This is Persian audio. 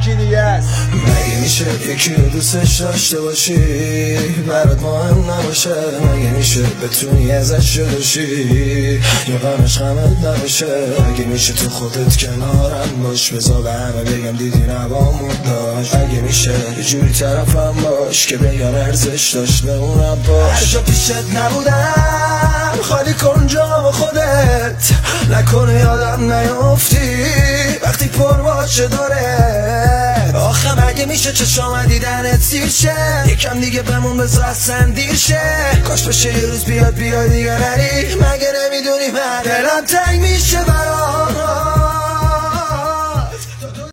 یکی دیگه است. مگه میشه یکی رو دوستش داشته باشی برات مهم نباشه؟ مگه میشه بتونی ازش جلوشی یا غمش غمت نباشه؟ مگه میشه تو خودت کنارم باش بذار به همه بگم دیدی نبامون داشت؟ مگه میشه یه جوری طرفم باش که بگم ارزش داشت به اونم باش؟ هر جا پیشت نبودم خالی کن جام خودت، نکنه یادم نیافتی وقتی پر باشه داره. آخه مگه میشه چشام دیدنت سیر شه؟ یکم دیگه بمون بذار اصلا دیر شه. کاش بشه یه روز بیاد دیگه نری. مگه نمیدونی من دلم تنگ میشه برات